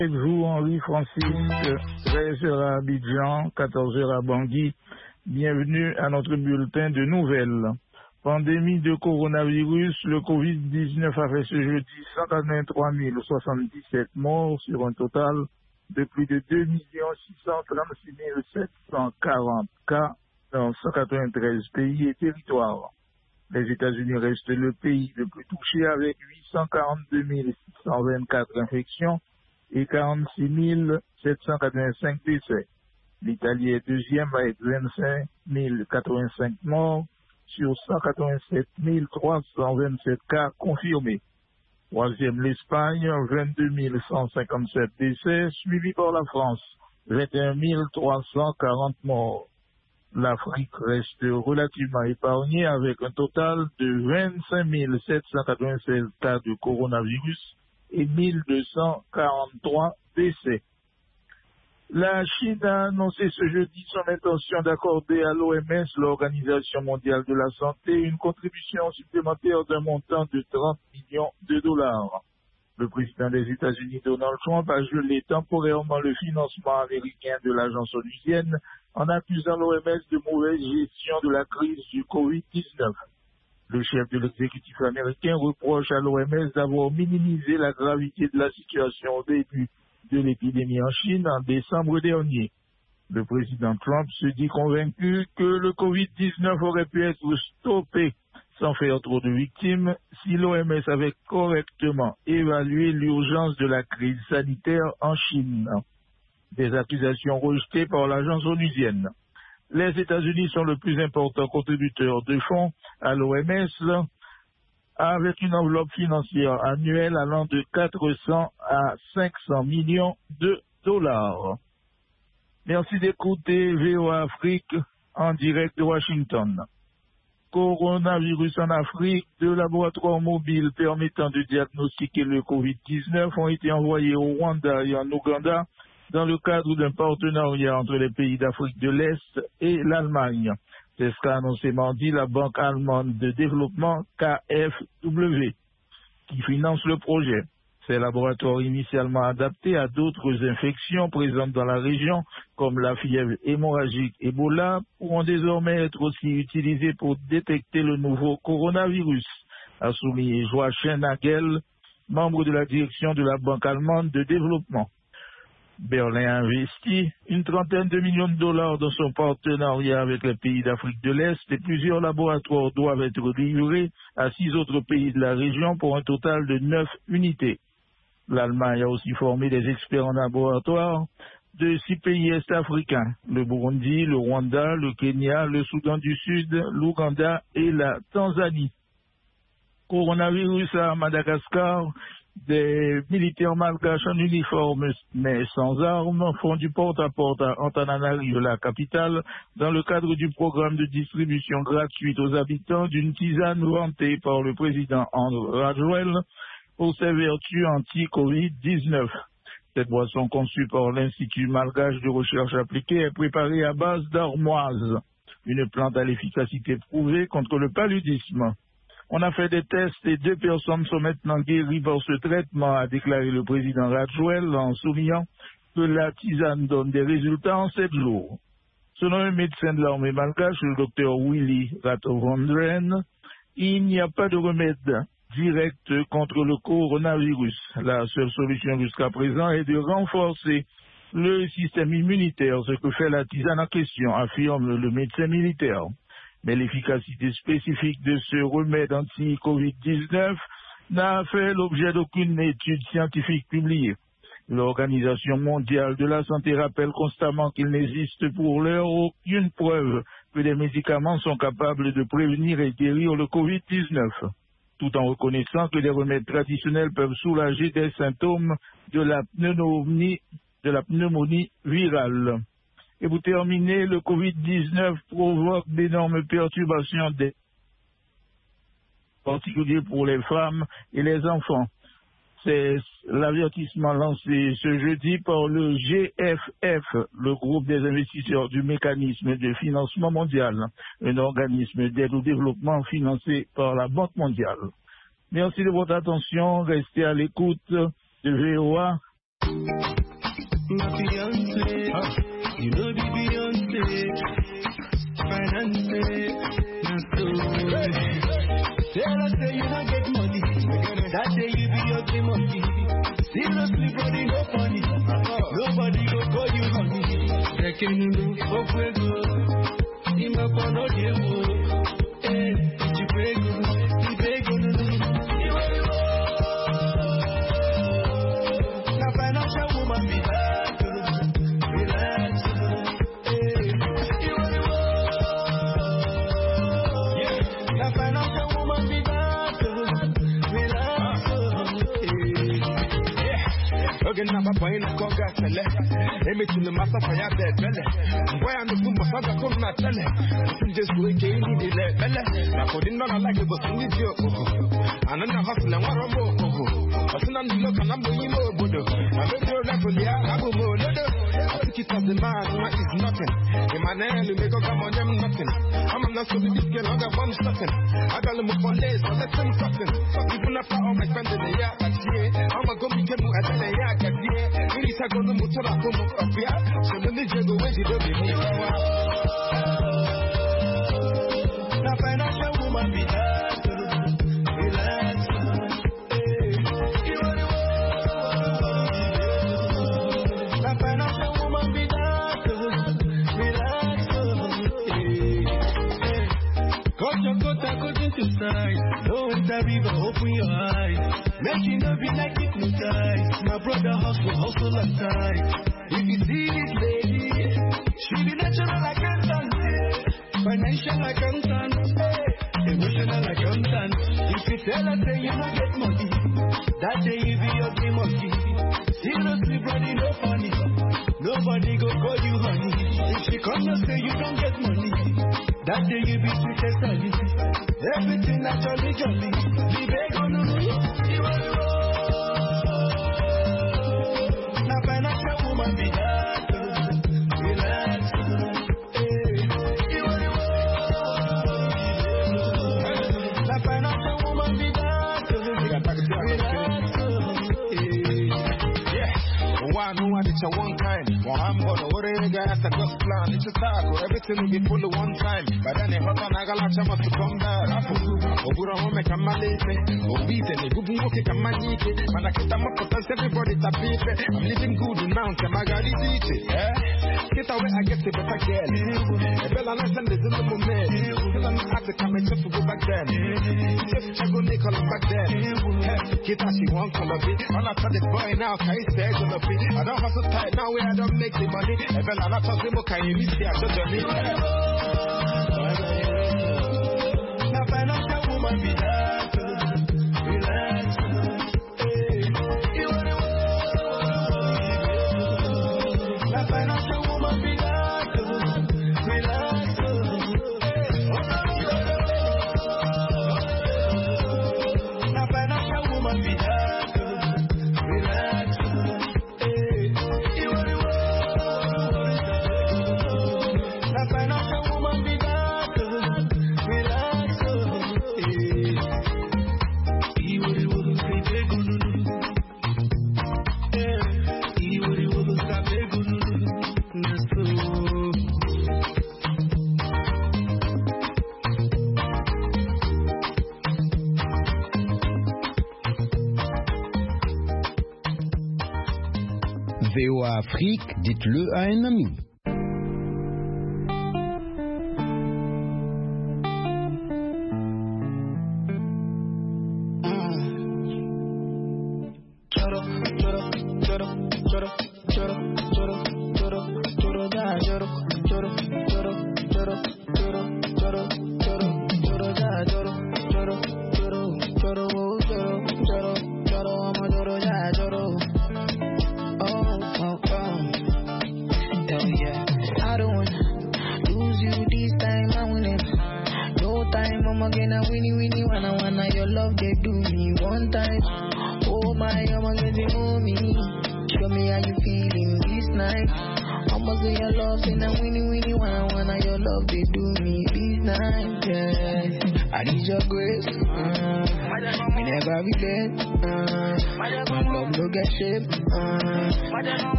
Vous, Henri Francis, 13h à Abidjan, 14h à Bangui. Bienvenue à notre bulletin de nouvelles. Pandémie de coronavirus, le Covid-19 a fait ce jeudi 183 077 morts sur un total de plus de 2 636 740 cas dans 193 pays et territoires. Les États-Unis restent le pays le plus touché avec 842 624 infections et 46 785 décès. L'Italie est deuxième avec 25 085 morts sur 187 327 cas confirmés. Troisième, l'Espagne, 22 157 décès, suivi par la France, 21 340 morts. L'Afrique reste relativement épargnée avec un total de 25 796 cas de coronavirus et 1243 décès. La Chine a annoncé ce jeudi son intention d'accorder à l'OMS, l'Organisation mondiale de la santé, une contribution supplémentaire d'un montant de 30 millions de dollars. Le président des États-Unis, Donald Trump, a gelé temporairement le financement américain de l'agence onusienne en accusant l'OMS de mauvaise gestion de la crise du Covid-19. Le chef de l'exécutif américain reproche à l'OMS d'avoir minimisé la gravité de la situation au début de l'épidémie en Chine en décembre dernier. Le président Trump se dit convaincu que le Covid-19 aurait pu être stoppé sans faire trop de victimes si l'OMS avait correctement évalué l'urgence de la crise sanitaire en Chine. Des accusations rejetées par l'agence onusienne. Les États-Unis sont le plus important contributeur de fonds à l'OMS avec une enveloppe financière annuelle allant de 400 à 500 millions de dollars. Merci d'écouter VOA Afrique en direct de Washington. Coronavirus en Afrique, deux laboratoires mobiles permettant de diagnostiquer le Covid-19 ont été envoyés au Rwanda et en Ouganda dans le cadre d'un partenariat entre les pays d'Afrique de l'Est et l'Allemagne. C'est ce qu'a annoncé mardi la Banque allemande de développement KfW, qui finance le projet. Ces laboratoires initialement adaptés à d'autres infections présentes dans la région, comme la fièvre hémorragique Ebola, pourront désormais être aussi utilisés pour détecter le nouveau coronavirus, a souligné Joachim Nagel, membre de la direction de la Banque allemande de développement. Berlin a investi une trentaine de millions de dollars dans son partenariat avec les pays d'Afrique de l'Est et plusieurs laboratoires doivent être livrés à 6 autres pays de la région pour un total de 9 unités. L'Allemagne a aussi formé des experts en laboratoire de 6 pays est-africains, le Burundi, le Rwanda, le Kenya, le Soudan du Sud, l'Ouganda et la Tanzanie. Coronavirus à Madagascar. Des militaires malgaches en uniforme mais sans armes font du porte-à-porte à Antananarivo, la capitale, dans le cadre du programme de distribution gratuite aux habitants d'une tisane vantée par le président André Rajoelina pour ses vertus anti-Covid-19. Cette boisson conçue par l'Institut malgache de recherche appliquée est préparée à base d'armoise, une plante à l'efficacité prouvée contre le paludisme. On a fait des tests et 2 personnes sont maintenant guéries par ce traitement, a déclaré le président Rajoelina en soulignant que la tisane donne des résultats en 7 jours. Selon un médecin de l'armée malgache, le docteur Willy Ratovandren, il n'y a pas de remède direct contre le coronavirus. La seule solution jusqu'à présent est de renforcer le système immunitaire, ce que fait la tisane en question, affirme le médecin militaire. Mais l'efficacité spécifique de ce remède anti-Covid-19 n'a fait l'objet d'aucune étude scientifique publiée. L'Organisation mondiale de la santé rappelle constamment qu'il n'existe pour l'heure aucune preuve que les médicaments sont capables de prévenir et guérir le Covid-19, tout en reconnaissant que les remèdes traditionnels peuvent soulager des symptômes de la pneumonie virale. Et vous terminez, le Covid-19 provoque d'énormes perturbations, en particulier pour les femmes et les enfants. C'est l'avertissement lancé ce jeudi par le GFF, le groupe des investisseurs du mécanisme de financement mondial, un organisme d'aide au développement financé par la Banque mondiale. Merci de votre attention, restez à l'écoute de VOA. My fiance, you know the Beyonce, finance, not so. Tell us say you don't get money, that day you be your dream monkey. Seriously, brody, no funny, nobody go call you honey. They can do for fuego, in my no demo, eh, you beg, you beg, na financial woman be that, relax, na financial woman be that, relax, okay, now my boy in the conga tele, emi to the master for your bed, belle. Boy, I'm the super father, come not tell it. Just go again, the belle. Now, for the non like it was in the joke. And then I hustle and one more. I said, I'm looking, I'm doing more, Buddha. I made your life for the album, I think it was the man, what is nothing. In my name, you make up on them nothing. I'm not so big, get on that one something. I got them up on days, so let's them something. Even after all my friends in the yard, I see it. I'm a go be careful at the yard. Really, I go to Mutara from Opia, so the nigga go away, you don't be me. Now, financial woman be that, relax. Now, financial woman be that, relax. Cut your coat and go to the side. Don't worry, but open your eyes. Make you not be like hypnotized. My brother hustle and tight. If you see this lady, she be natural accountant, financial accountant, emotional accountant. If you tell her say you don't get money, that day you be your dream monkey. Seriously, brother, no funny. Nobody go call you honey. If she come and say you don't get money, that day you be sweet as honey. Everything naturally jolly. Be beg on me. Now financial woman be that, relax. Now financial woman be that, relax. Yeah, one who had it at one time. Well, I'm gonna worry again after God's plan. It's a taco, everything will be full at one time. But then it hot on Agalacha must come back. Obura home make a malate, Obite, the good book, a manike, and I can't up with everybody to be fair. I'm living good in Mount Magari Beach, eh? Get away, I get to better girl. A bella nice and there's a little man. Because I'm not to come and just to go back then. Just check on Nicola back then. Kita, she won't come a bit. I'm not the boy now, can you stay on the beat? I don't have to tight now where I don't make the money. A bella not to say, can you miss the other me? Now, financial woman be that, relax. Now, financial woman be that, relax. Now, financial woman be that, relax. Now, financial woman be that, relax. VOA Afrique, dites-le à un ami. Your love, they do me this night, yeah. I need your grace. Me never regret. My love no get shame.